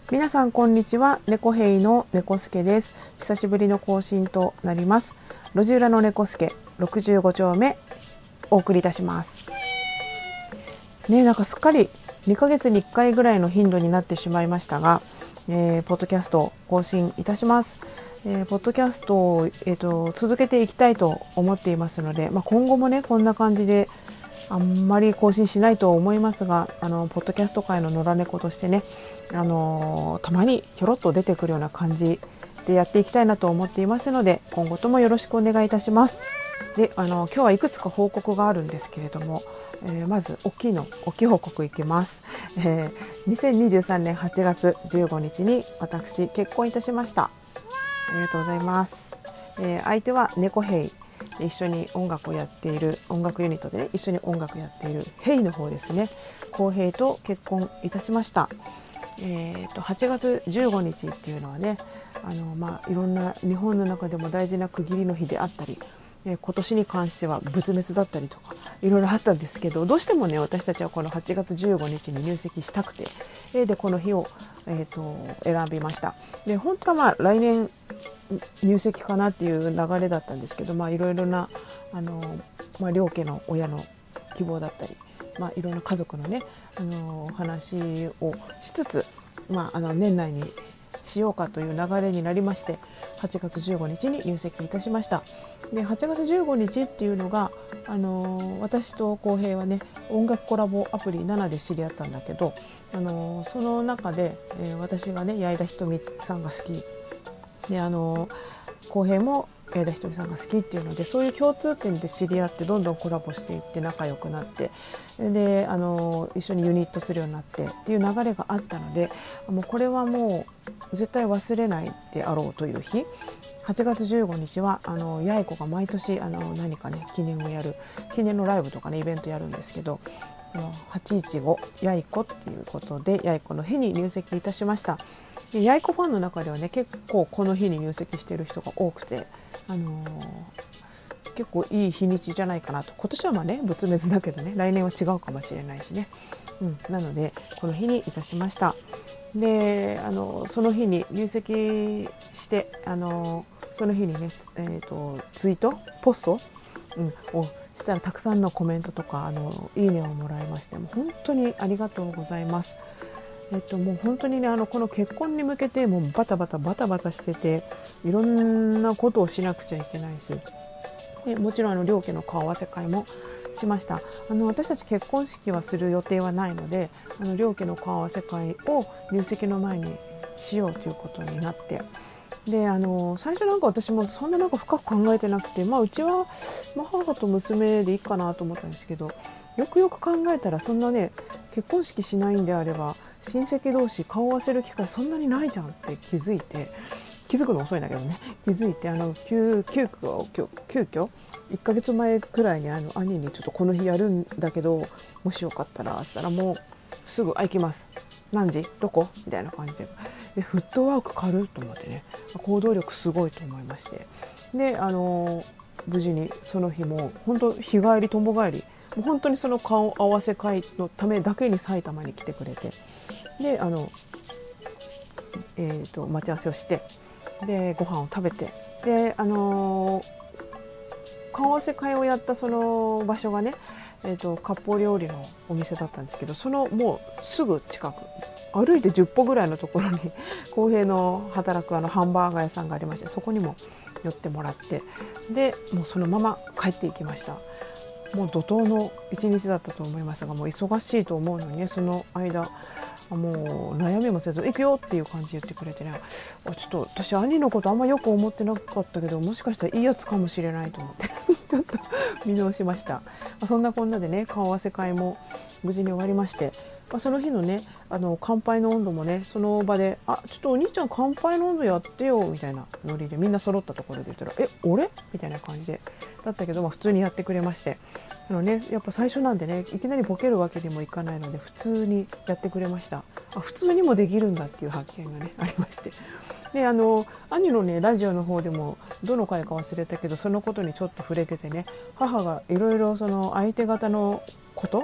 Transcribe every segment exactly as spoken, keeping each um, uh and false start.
皆さんこんにちは。猫ヘイの猫助です。久しぶりの更新となります。路地裏の猫助ろくじゅうご丁目お送りいたしますね。なんかすっかりにかげつにいっかいぐらいの頻度になってしまいましたが、えー、ポッドキャストを更新いたします。えー、ポッドキャストを、えーと、続けていきたいと思っていますので、まあ、今後もねこんな感じであんまり更新しないと思いますが、あのポッドキャスト界の野良猫としてね、あのたまにひょろっと出てくるような感じでやっていきたいなと思っていますので、今後ともよろしくお願いいたします。で、あの今日はいくつか報告があるんですけれども、えー、まず大きいの大きい報告いきます。えー、にせんにじゅうさんねんはちがつじゅうごにちに私結婚いたしました。ありがとうございます。えー、相手は猫ヘイ、一緒に音楽をやっている音楽ユニットで、ね、一緒に音楽やっているヘイの方ですね、浩平と結婚いたしました。えー、とはちがつじゅうごにちっていうのはね、あの、まあ、いろんな日本の中でも大事な区切りの日であったり、えー、今年に関しては仏滅だったりとかいろいろあったんですけど、どうしてもね私たちはこのはちがつじゅうごにちに入籍したくて、えー、でこの日を、えー、と選びました。で本当はまあ来年入籍かなっていう流れだったんですけど、まあいろいろなあの、まあ、両家の親の希望だったり、まあ、いろんな家族のねあの話をしつつ、まあ、あの年内にしようかという流れになりまして、はちがつじゅうごにちに入籍いたしました。ではちがつじゅうごにちっていうのが、あの私と浩平はね音楽コラボアプリななで知り合ったんだけど、あのその中で、えー、私がね矢井田ひとみさんが好きで、あの浩平も矢井田ひとみさんが好きっていうので、そういう共通点で知り合ってどんどんコラボしていって仲良くなって、であの一緒にユニットするようになってっていう流れがあったので、もうこれはもう絶対忘れないであろうという日、はちがつじゅうごにちはあの八重子が毎年あの何かね記念をやる記念のライブとかねイベントやるんですけど、はちいちご八重子っていうことで八重子の日に入籍いたしました。で八重子ファンの中ではね結構この日に入籍している人が多くて、あのー、結構いい日にちじゃないかなと。今年はまあね仏滅だけどね、来年は違うかもしれないしね、うん、なのでこの日にいたしました。であのその日に入籍して、あのその日にね、えーと、ツイートポスト、うん、をしたらたくさんのコメントとかあのいいねをもらいまして、もう本当にありがとうございます。えっと、もう本当にねあのこの結婚に向けてもうバタバタバタバタしてて、いろんなことをしなくちゃいけないし、でもちろんあの両家の顔合わせ会もしました。あの私たち結婚式はする予定はないので、あの両家の顔合わせ会を入籍の前にしようということになって、であの最初なんか私もそんななんか深く考えてなくて、まあ、うちは、まあ、母と娘でいいかなと思ったんですけど、よくよく考えたらそんなね結婚式しないんであれば親戚同士顔を合わせる機会そんなにないじゃんって気づいて、気づくの遅いんだけどね、気づいてあの急急遽急遽いっかげつまえくらいにあの兄にちょっとこの日やるんだけどもしよかったらって言ったら、もうすぐあ行きます何時どこみたいな感じで、でフットワーク軽いと思ってね、行動力すごいと思いまして、であの無事にその日も本当日帰り友帰り、もう本当にその顔合わせ会のためだけに埼玉に来てくれて、であの、えー、と待ち合わせをして、でご飯を食べて、であの顔合わせ会をやったその場所がね、えー、と割烹料理のお店だったんですけど、そのもうすぐ近く歩いてじゅっぽぐらいのところに浩平の働くあのハンバーガー屋さんがありまして、そこにも寄ってもらって、でもうそのまま帰っていきました。もう怒涛の一日だったと思いますが、もう忙しいと思うのにね、その間もう悩みもせず行くよっていう感じで言ってくれてね、ちょっと私兄のことあんまよく思ってなかったけど、もしかしたらいいやつかもしれないと思ってちょっと見直しました。そんなこんなでね顔合わせ会も無事に終わりまして、まあ、その日のねあの乾杯の温度もねその場であちょっとお兄ちゃん乾杯の温度やってよみたいなノリでみんな揃ったところで言ったらえ俺みたいな感じでだったけど、まあ、普通にやってくれまして、あの、ね、やっぱ最初なんでねいきなりボケるわけにもいかないので普通にやってくれました。あ普通にもできるんだっていう発見がねありまして、であの兄のねラジオの方でもどの回か忘れたけどそのことにちょっと触れててね、母がいろいろその相手方のこと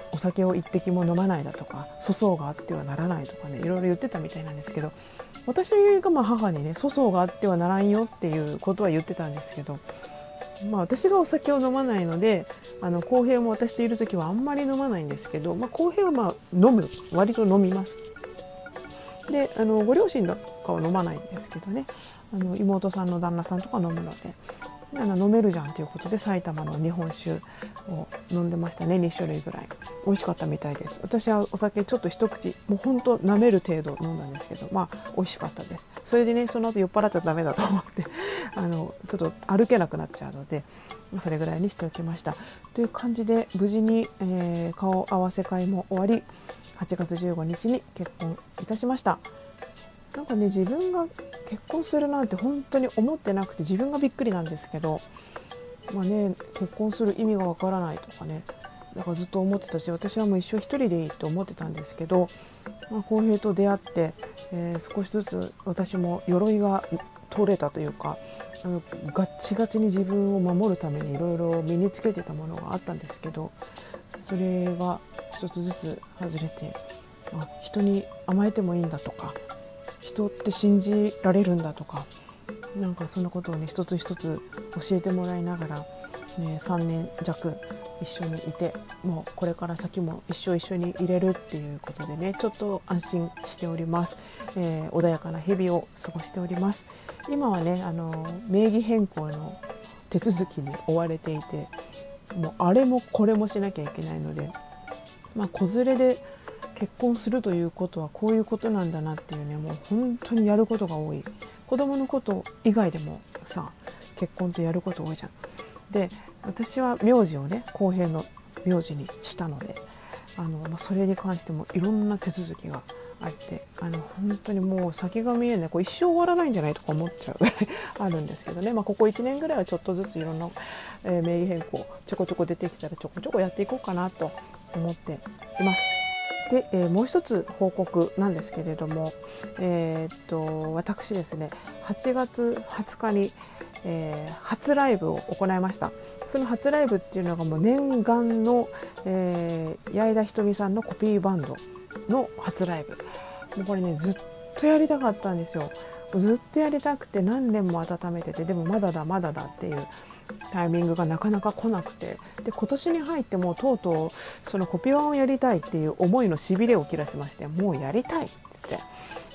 お酒を一滴も飲まないだとか、粗相があってはならないとかね、いろいろ言ってたみたいなんですけど、私がまあ母にね粗相があってはならんよっていうことは言ってたんですけど、まあ、私がお酒を飲まないので、あの浩平も私といる時はあんまり飲まないんですけど、まあ、浩平はまあ飲む割と飲みます。で、あのご両親とかは飲まないんですけどね、あの妹さんの旦那さんとか飲むので、あの飲めるじゃんということで埼玉の日本酒を飲んでましたね。に種類ぐらい美味しかったみたいです。私はお酒ちょっと一口もうほんと舐める程度飲んだんですけど、まあ美味しかったです。それでね、その後酔っ払っちゃダメだと思ってあのちょっと歩けなくなっちゃうので、それぐらいにしておきましたという感じで、無事に、えー、顔合わせ会も終わり、はちがつじゅうごにちに結婚いたしました。なんかね、自分が結婚するなんて本当に思ってなくて、自分がびっくりなんですけど、まあね、結婚する意味がわからないとかね、だからずっと思ってたし、私はもう一生一人でいいと思ってたんですけど、まあ、浩平と出会って、えー、少しずつ私も鎧が取れたというか、あのガッチガチに自分を守るためにいろいろ身につけてたものがあったんですけど、それが一つずつ外れて、あ、人に甘えてもいいんだとか、人って信じられるんだとか、なんかそんなことをね一つ一つ教えてもらいながら、ね、さんねん弱一緒にいて、もうこれから先も一生一緒にいれるっていうことでね、ちょっと安心しております。えー、穏やかな日々を過ごしております。今はね、あの名義変更の手続きに追われていて、もうあれもこれもしなきゃいけないので、まあ、子連れで結婚するということはこういうことなんだなっていうね、もう本当にやることが多い。子供のこと以外でもさ、結婚ってやること多いじゃん。で、私は名字をね浩平の名字にしたので、あの、まあ、それに関してもいろんな手続きがあって、あの本当にもう先が見えない、こう一生終わらないんじゃないとか思っちゃうぐらいあるんですけどね、まあ、ここいちねんぐらいはちょっとずついろんな、えー、名義変更ちょこちょこ出てきたらちょこちょこやっていこうかなと思っています。で、えー、もう一つ報告なんですけれども、えー、っと私ですね、はちがつはつかに、えー、初ライブを行いました。その初ライブっていうのがもう念願の、えー、矢井田ひとみさんのコピーバンドの初ライブ。もうこれね、ずっとやりたかったんですよ。ずっとやりたくて何年も温めてて、でもまだだまだだっていうタイミングがなかなか来なくて、で今年に入ってもうとうとうそのコピワンをやりたいっていう思いのしびれを切らしまして、もうやりたいって言って、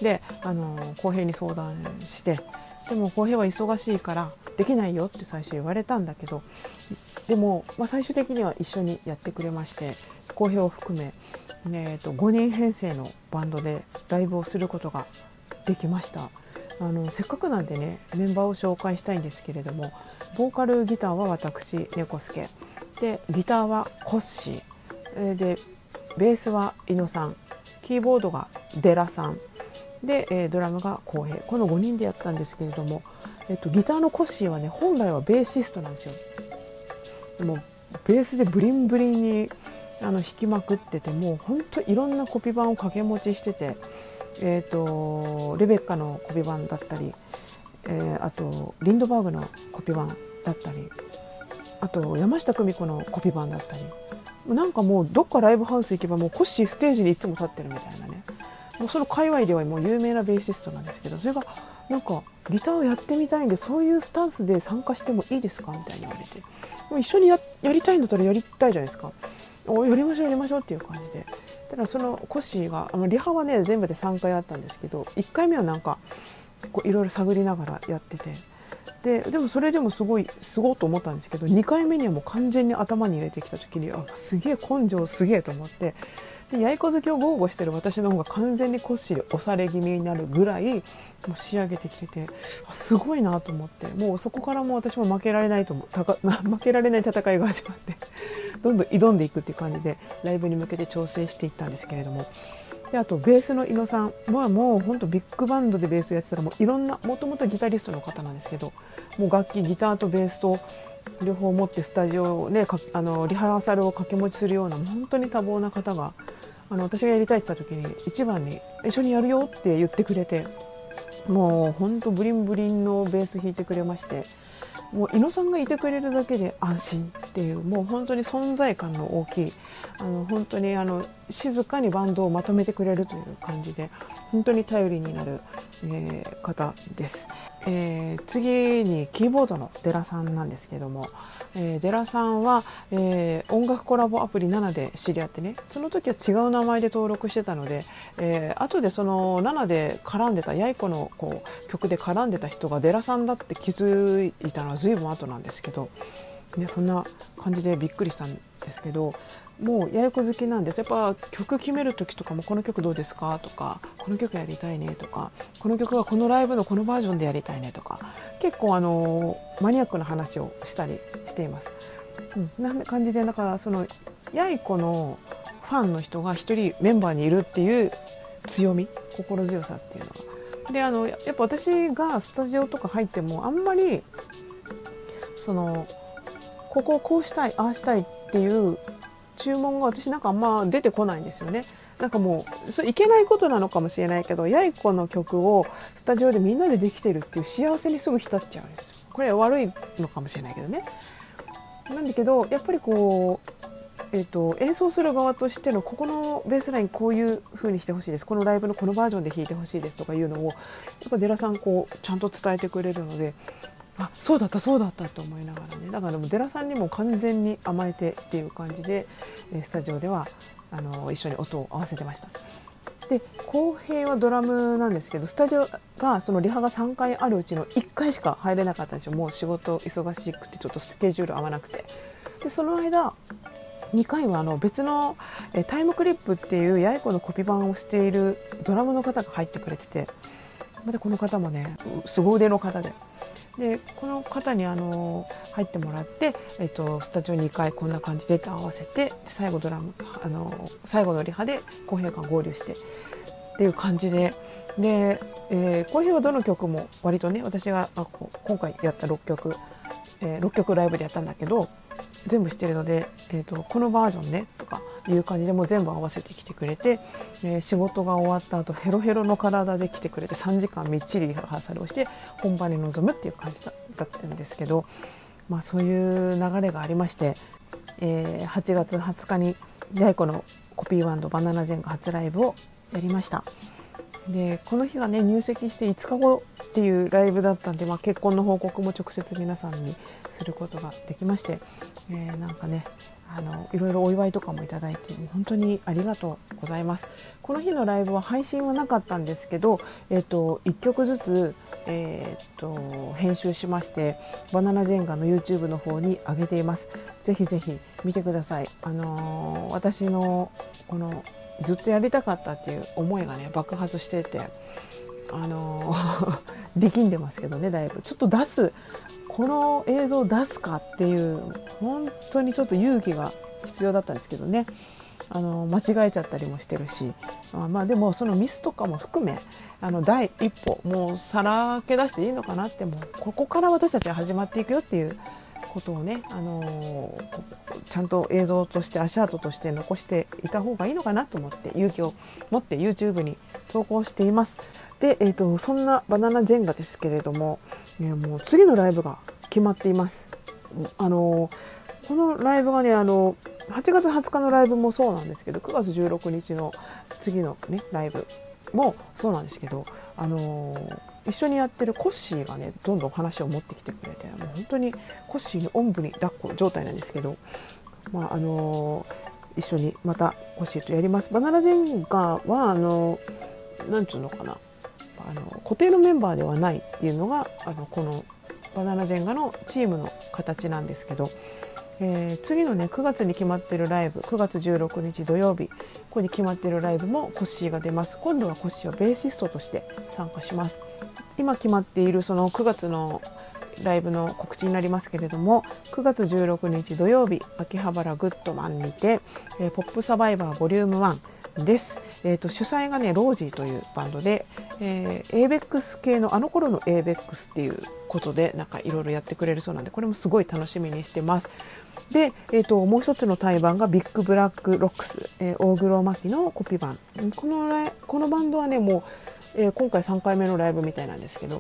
であの浩平に相談して、でも浩平は忙しいからできないよって最初言われたんだけど、でも、まあ、最終的には一緒にやってくれまして、浩平を含め、えー、とごにん編成のバンドでライブをすることができました。あのせっかくなんでね、メンバーを紹介したいんですけれども、ボーカルギターは私猫助で、ギターはコッシーで、ベースはイノさん、キーボードがデラさんで、えー、ドラムが浩平、このごにんでやったんですけれども、えっと、ギターのコッシーはね、本来はベーシストなんですよ。でもベースでブリンブリンにあの弾きまくってて、もう本当いろんなコピ版を掛け持ちしてて、えー、とレベッカのコピ版だったり、えー、あとリンドバーグのコピ版だったり、あと山下久美子のコピ版だったり、なんかもうどっかライブハウス行けばもうコッシーステージにいつも立ってるみたいなね、もうその界隈ではもう有名なベーシストなんですけど、それがなんかギターをやってみたいんで、そういうスタンスで参加してもいいですかみたいに言われて、もう一緒に や, やりたいんだったらやりたいじゃないですか、おやりましょうやりましょうっていう感じで、ただそのコッシーがあのリハはね全部でさんかいあったんですけど、いっかいめはなんかこういろいろ探りながらやってて、ででもそれでもすごいすごいと思ったんですけど、にかいめにはもう完全に頭に入れてきた時に、あ、すげえ根性すげえと思って、でやいこ好きを豪語してる私の方が完全にコッシーで押され気味になるぐらいもう仕上げてきてて、あ、すごいなと思って、もうそこからもう私も負けられないと思うたか負けられない戦いが始まってどんどん挑んでいくっていう感じでライブに向けて調整していったんですけれども、であとベースの伊野さんはもう本当ビッグバンドでベースをやってたら、もういろんな、もともとギタリストの方なんですけど、もう楽器ギターとベースと両方持ってスタジオをね、あのリハーサルを掛け持ちするような本当に多忙な方が、あの私がやりたいって言った時に一番に一緒にやるよって言ってくれて、もう本当ブリンブリンのベース弾いてくれまして、 もう伊野さんがいてくれるだけで安心っていう、もう本当に存在感の大きい、あの本当にあの静かにバンドをまとめてくれるという感じで、本当に頼りになる、えー、方です。えー、次にキーボードのデラさんなんですけども、えー、デラさんは、えー、音楽コラボアプリななで知り合ってね、その時は違う名前で登録してたので、えー、後でそのななで絡んでたやいこのこう曲で絡んでた人がデラさんだって気づいたのは随分後なんですけど、ね、そんな感じでびっくりしたんですけど、もうややこ好きなんです。やっぱ曲決める時とかも、この曲どうですかとか、この曲やりたいねとか、この曲はこのライブのこのバージョンでやりたいねとか、結構あのマニアックな話をしたりしています。うん、な感じで、だからそのやいこのファンの人が一人メンバーにいるっていう強み、心強さっていうのがで、あのやっぱ私がスタジオとか入ってもあんまりそのここをこうしたいああしたいっていう注文が私なんかあんま出てこないんですよね。なんかもうそれいけないことなのかもしれないけど、やいこの曲をスタジオでみんなでできてるっていう幸せにすぐ浸っちゃうんですよ。これは悪いのかもしれないけどね。なんだけどやっぱりこう、えーと、演奏する側としてのここのベースラインこういう風にしてほしいです、このライブのこのバージョンで弾いてほしいですとかいうのをやっぱデラさんこうちゃんと伝えてくれるので、あ、そうだったそうだったと思いながらね、だからでもデラさんにも完全に甘えてっていう感じでスタジオではあの一緒に音を合わせてました。で、浩平はドラムなんですけど、スタジオがそのリハがさんかいあるうちのいっかいしか入れなかったんですよ。もう仕事忙しくてちょっとスケジュール合わなくて、でその間にかいはあの別のえタイムクリップっていうやいこのコピー版をしているドラムの方が入ってくれてて、またこの方もね凄腕の方で、でこの方にあの入ってもらって、えっと、スタジオにかいこんな感じで合わせて、最後ドラムあの最後のリハで浩平が合流してっていう感じで、で、えー、浩平はどの曲も割とね、私があこ今回やったろっきょく、えー、ろっきょくライブでやったんだけど全部知ってるので、えーと、このバージョンねとかいう感じでもう全部合わせてきてくれて、えー、仕事が終わった後ヘロヘロの体で来てくれてさんじかんみっちりリハーサルをして本番に臨むっていう感じだったんですけど、まあ、そういう流れがありまして、えー、はちがつはつかにやいこのコピーバンドバナナジェンガ初ライブをやりました。でこの日がね入籍していつかごっていうライブだったんで、まあ、結婚の報告も直接皆さんにすることができまして、えー、なんかねあのいろいろお祝いとかもいただいて本当にありがとうございます。この日のライブは配信はなかったんですけど、えー、といっきょくずつ、えー、と編集しましてバナナジェンガの YouTube の方に上げています。ぜひぜひ見てください。あのー、私のこのずっとやりたかったっていう思いがね爆発してて、あのー、力んでますけどね、だいぶちょっと出すこの映像を出すかっていう本当にちょっと勇気が必要だったんですけどね、あのー、間違えちゃったりもしてるし、あまあでもそのミスとかも含めあの第一歩もうさらけ出していいのかなって、もうここから私たちは始まっていくよっていうことをね、あのー、ちゃんと映像として足跡として残していた方がいいのかなと思って勇気を持って YouTube に投稿しています。で、えーと、そんなバナナジェンガですけれども、ね、もう次のライブが決まっています。あのー、このライブがねあのはちがつはつかのライブもそうなんですけど、くがつじゅうろくにちの次の、ね、ライブもそうなんですけど、あのー一緒にやってるコッシーがねどんどん話を持ってきてくれて、もう本当にコッシーにおんぶに抱っこ状態なんですけど、まああのー、一緒にまたコッシーとやります。バナナジェンガはあのー、なんていうのかな、あの固定のメンバーではないっていうのがあのこのバナナジェンガのチームの形なんですけど、えー、次のねくがつに決まっているライブ、くがつじゅうろくにち土曜日ここに決まっているライブもコッシーが出ます。今度はコッシーはベーシストとして参加します。今決まっているそのくがつのライブの告知になりますけれども、くがつじゅうろくにち土曜日秋葉原グッドマンにて、えー、ポップサバイバーボリュームワンです。えー、と主催がねロージーというバンドで、えー、エーベックス 系のあの頃の エーベックス っていうことでなんかいろいろやってくれるそうなんで、これもすごい楽しみにしてます。で、えー、ともう一つの対バンがビッグブラックロックス、えー、大黒摩季のコピ版。このライこのバンドはねもう、えー、今回さんかいめのライブみたいなんですけど、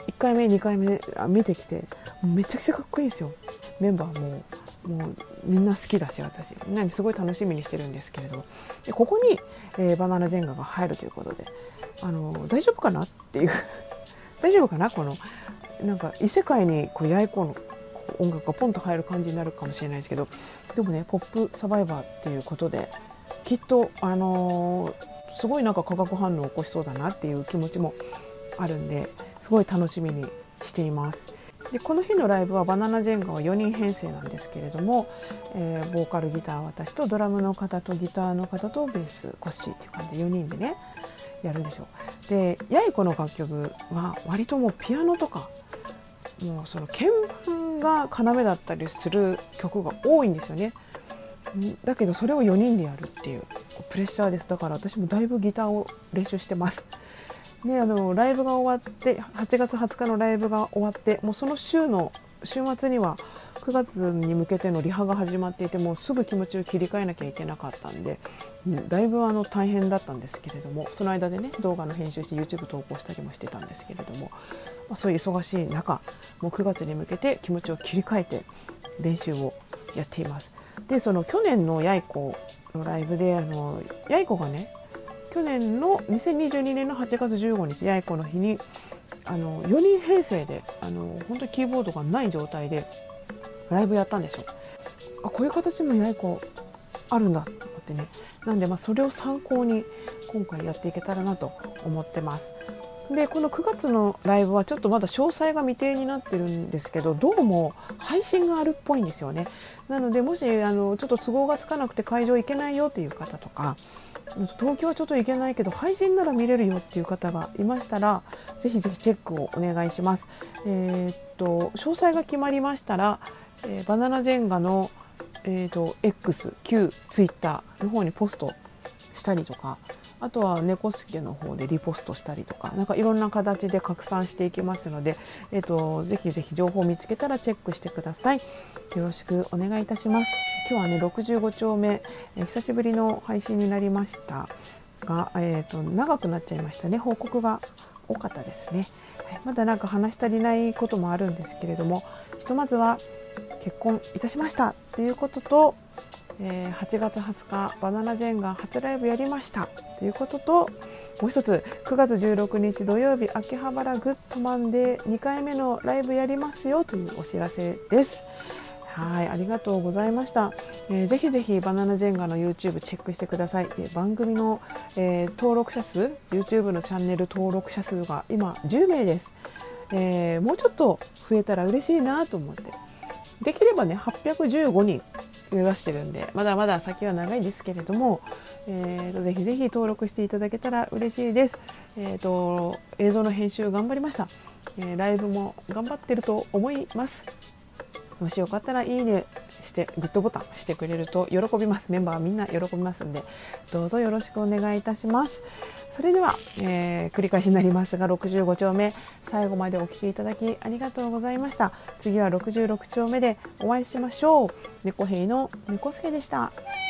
いっかいめにかいめ見てきてめちゃくちゃかっこいいんですよ。メンバーももうみんな好きだし、私みんなにすごい楽しみにしてるんですけれども、でここに、えー、バナナジェンガが入るということで、あの大丈夫かなっていう大丈夫かな、このなんか異世界にこう八重子の音楽がポンと入る感じになるかもしれないですけど、でもねポップサバイバーっていうことできっとあのー、すごいなんか化学反応を起こしそうだなっていう気持ちもあるんで、すごい楽しみにしています。でこの日のライブはバナナジェンガはよにん編成なんですけれども、えー、ボーカルギター私とドラムの方とギターの方とベースコッシーっていう感じでよにんでねやるんでしょう。で八重子の楽曲は割ともうピアノとかもうその鍵盤が要だったりする曲が多いんですよね。だけどそれをよにんでやるっていうプレッシャーです。だから私もだいぶギターを練習してます。であのライブが終わってはちがつはつかのライブが終わって、もうその週の週末にはくがつに向けてのリハが始まっていて、もうすぐ気持ちを切り替えなきゃいけなかったんで、うん、だいぶあの大変だったんですけれども、その間でね動画の編集して YouTube 投稿したりもしてたんですけれども、まあ、そういう忙しい中もうくがつに向けて気持ちを切り替えて練習をやっています。でその去年の八重子のライブであの八重子がね去年のにせんにじゅうにねんのはちがつじゅうごにち八重子の日にあのよにん編成であの本当にキーボードがない状態でライブやったんですよ。あこういう形も八重子あるんだと思ってね。なんでまあそれを参考に今回やっていけたらなと思ってます。でこのくがつのライブはちょっとまだ詳細が未定になってるんですけど、どうも配信があるっぽいんですよね。なのでもしあのちょっと都合がつかなくて会場行けないよっていう方とか、東京はちょっと行けないけど配信なら見れるよっていう方がいましたら、ぜひぜひチェックをお願いします。えー、っと詳細が決まりましたら、えー、バナナジェンガの、えー、と X、旧 Twitter の方にポストしたりとか、あとは猫助の方でリポストしたりとか、なんかいろんな形で拡散していきますので、えー、とぜひぜひ情報を見つけたらチェックしてください。よろしくお願いいたします。今日はねろくじゅうご丁目、えー、久しぶりの配信になりましたが、えー、と長くなっちゃいましたね。報告が多かったですね。はい、まだなんか話し足りないこともあるんですけれども、ひとまずは結婚いたしましたということと、えー、はちがつはつかバナナジェンガ初ライブやりましたということと、もう一つくがつじゅうろくにち土曜日秋葉原グッドマンでにかいめのライブやりますよというお知らせです。はい、ありがとうございました。えー、ぜひぜひバナナジェンガの YouTube チェックしてください。で番組の、えー、登録者数 YouTube のチャンネル登録者数が今じゅうめいです。えー、もうちょっと増えたら嬉しいなと思って、できればねはっぴゃくじゅうごにん目指してるんで、まだまだ先は長いですけれども、えー、とぜひぜひ登録していただけたら嬉しいです。えー、と映像の編集頑張りました。えー、ライブも頑張ってると思います。もしよかったらいいねしてグッドボタンしてくれると喜びます。メンバーはみんな喜びますんで、どうぞよろしくお願いいたします。それでは、えー、繰り返しになりますがろくじゅうご丁目最後までお聞きいただきありがとうございました。次はろくじゅうろく丁目でお会いしましょう。猫兵の猫助でした。